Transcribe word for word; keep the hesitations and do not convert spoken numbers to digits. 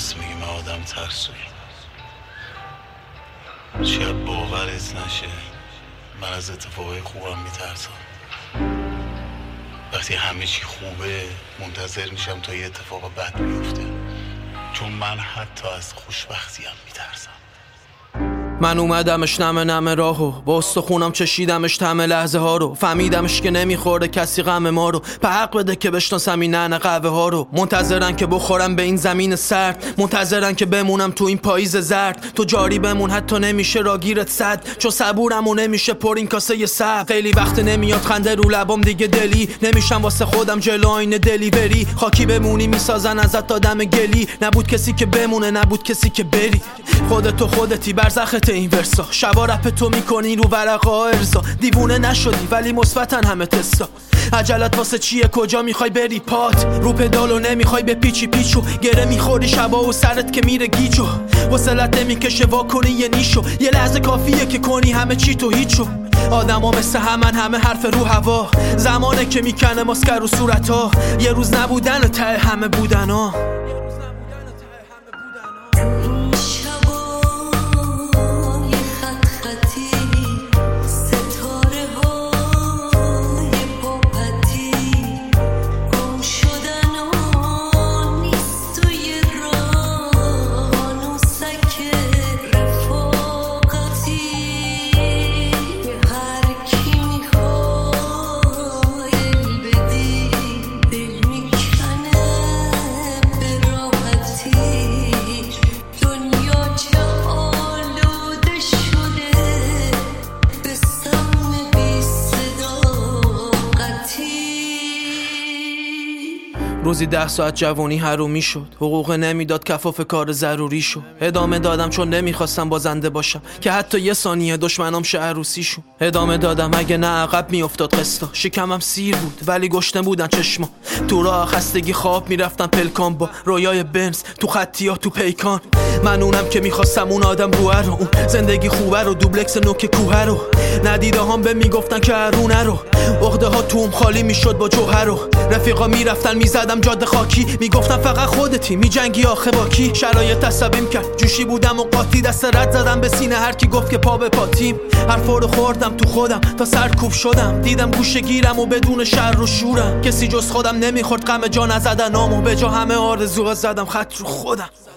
درست میگی، من آدم ترسویی. شاید باورت نشه من از اتفاقای خوبم میترسم. وقتی همه چی خوبه منتظر میشم تا یه اتفاق بد بیفته، چون من حتی از خوشبختیم میترسم. من اومدمش نمه نمه راهو، با استخونم چشیدمش طعم لحظه ها رو، فهمیدمش که نمیخورده کسی غم ما رو، به حق بده که بشناسم این نعن قهوه ها رو. منتظرن که بخورم به این زمین سرد، منتظرن که بمونم تو این پاییز زرد. تو جاری بمون حتی نمیشه راگیرت صد، چون صبورم و نمیشه پر این کاسه سبز. خیلی وقت نمیاد خنده رو لبام دیگه، دلی نمیشم واسه خودم جلو آینه دلیوری. خاکی بمونی میسازن ازت آدم گلی، نبود کسی که بمونه نبود کسی که بری. خودتو خودتی برزخت این ورسا، شبا رپ تو میکنی رو ورقا ارزا. دیوونه نشدی ولی مثبتن همه تستا. عجلت واسه چیه؟ کجا میخوای بری؟ پات رو پدالو نمیخوای به پیچی پیچو، گره میخوری شبا و سرت که میره گیجو. وصلت نمیکشه واکنی یه نیشو، یه لحظه کافیه که کنی همه چی تو هیچو. آدم ها مثل همن، همه حرف رو هوا، زمانه که میکنه ماسکر رو صورتا. یه روز نبودن ته همه بودن ها. روزی ده ساعت جوانی حرومی شد، حقوق نمیداد کفاف کار ضروری شد. ادامه دادم چون نمیخواستم بازنده باشم که حتی یه ثانیه دشمنام شه عروسیشون. ادامه دادم اگه نه عقب میافتاد قسطا. شکمم سیر بود ولی گشنه بودن چشما. تو راه خستگی خواب میرفتم پلکان با رویای بنز تو خطیا تو پیکان. من اونم که میخواستم اون آدم روه رو، اون زندگی خوبه رو، دوبلکس نوک کوه رو. ندیده هم به میگفتن که هرونه رو، عقده ها توم خالی میشد با جوهر رو. رفیقا میرفتن میزدم جاده خاکی، میگفتن فقط خودتی میجنگی آخه با کی. شرایط عصبیم کرد جوشی بودم و قاطی، دست رد زدم به سینه هر کی گفت که پا به پاتیم. حرفا رو خوردم تو خودم تا سرکوب شدم، دیدم گوشه گیرم و بدون شر و شورم. کسی جز خودم نمیخورد غم جا نزدنامو، به جا همه آرزوها زدم خط رو خودم.